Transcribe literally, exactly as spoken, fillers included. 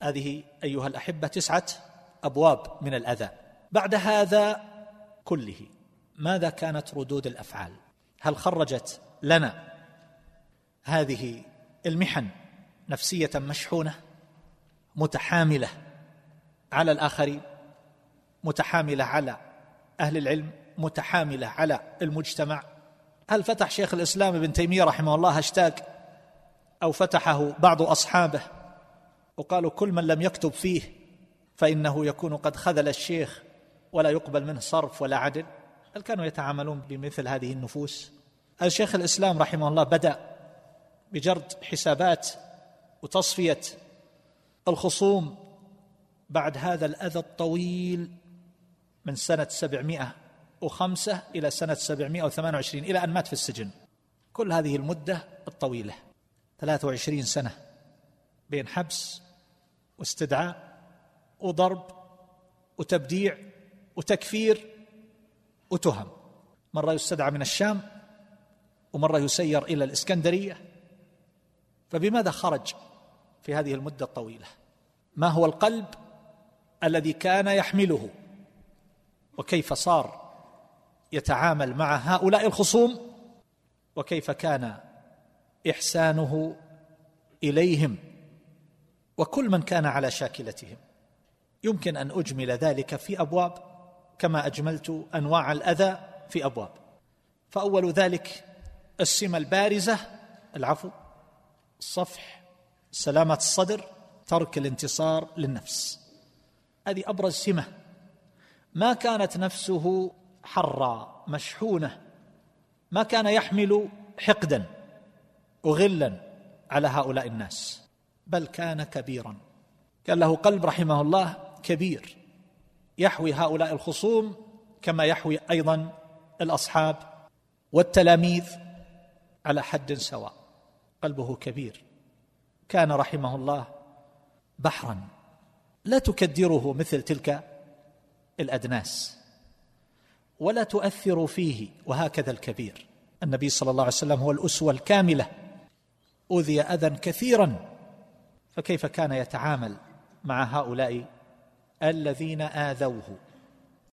هذه أيها الأحبة تسعة أبواب من الأذى. بعد هذا كله ماذا كانت ردود الأفعال؟ هل خرجت لنا هذه المحن نفسية مشحونة متحاملة على الآخرين، متحاملة على أهل العلم، متحاملة على المجتمع؟ هل فتح شيخ الإسلام ابن تيمية رحمه الله هاشتاج أو فتحه بعض أصحابه وقالوا كل من لم يكتب فيه فإنه يكون قد خذل الشيخ ولا يقبل منه صرف ولا عدل؟ هل كانوا يتعاملون بمثل هذه النفوس؟ هل شيخ الإسلام رحمه الله بدأ بجرد حسابات وتصفية الخصوم بعد هذا الأذى الطويل من سنة سبعمائة وخمسة إلى سنة سبعمائة وثمانية وعشرين إلى أن مات في السجن؟ كل هذه المدة الطويلة ثلاثة وعشرين سنة بين حبس واستدعاء وضرب وتبديع وتكفير وتهم، مرة يستدعى من الشام ومرة يسير إلى الإسكندرية. فبماذا خرج في هذه المدة الطويلة؟ ما هو القلب الذي كان يحمله؟ وكيف صار يتعامل مع هؤلاء الخصوم؟ وكيف كان إحسانه إليهم وكل من كان على شاكلتهم؟ يمكن أن أجمل ذلك في أبواب كما أجملت أنواع الأذى في أبواب. فأول ذلك السمة البارزة العفو، الصفح، سلامة الصدر، ترك الانتصار للنفس. هذه أبرز سمة. ما كانت نفسه حرة مشحونة، ما كان يحمل حقدا وغلا على هؤلاء الناس، بل كان كبيرا، كان له قلب رحمه الله كبير يحوي هؤلاء الخصوم كما يحوي أيضا الأصحاب والتلاميذ على حد سواء. قلبه كبير. كان رحمه الله بحرا لا تكدره مثل تلك الأدناس ولا تؤثر فيه، وهكذا الكبير. النبي صلى الله عليه وسلم هو الأسوة الكاملة، أوذي أذى كثيرا، فكيف كان يتعامل مع هؤلاء الذين آذوه